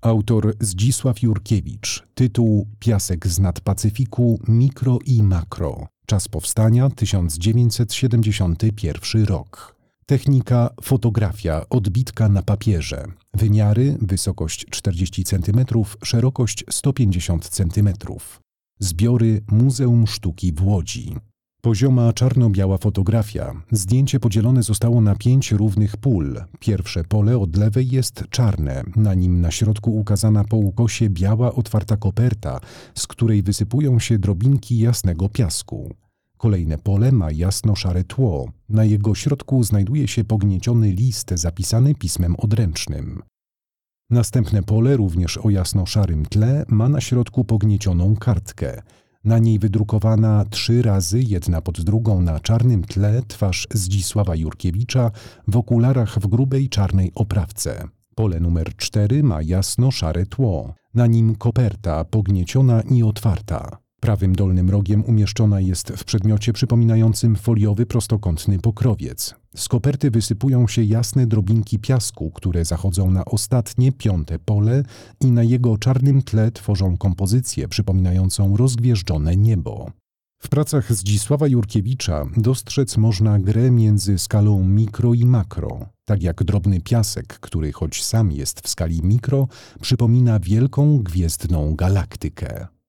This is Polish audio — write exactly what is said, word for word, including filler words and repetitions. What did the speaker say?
Autor Zdzisław Jurkiewicz. Tytuł Piasek z nad Pacyfiku, mikro i makro. Czas powstania tysiąc dziewięćset siedemdziesiąty pierwszy rok. Technika fotografia, odbitka na papierze. Wymiary wysokość czterdzieści centymetrów, szerokość sto pięćdziesiąt centymetrów. Zbiory Muzeum Sztuki w Łodzi. Pozioma czarno-biała fotografia. Zdjęcie podzielone zostało na pięć równych pól. Pierwsze pole od lewej jest czarne, na nim na środku ukazana po ukosie biała otwarta koperta, z której wysypują się drobinki jasnego piasku. Kolejne pole ma jasno-szare tło. Na jego środku znajduje się pognieciony list zapisany pismem odręcznym. Następne pole, również o jasno-szarym tle, ma na środku pogniecioną kartkę. Na niej wydrukowana trzy razy, jedna pod drugą na czarnym tle, twarz Zdzisława Jurkiewicza w okularach w grubej czarnej oprawce. Pole numer cztery ma jasno-szare tło. Na nim koperta pognieciona i otwarta. Prawym dolnym rogiem umieszczona jest w przedmiocie przypominającym foliowy prostokątny pokrowiec. Z koperty wysypują się jasne drobinki piasku, które zachodzą na ostatnie, piąte pole i na jego czarnym tle tworzą kompozycję przypominającą rozgwieżdżone niebo. W pracach Zdzisława Jurkiewicza dostrzec można grę między skalą mikro i makro. Tak jak drobny piasek, który choć sam jest w skali mikro, przypomina wielką gwiezdną galaktykę.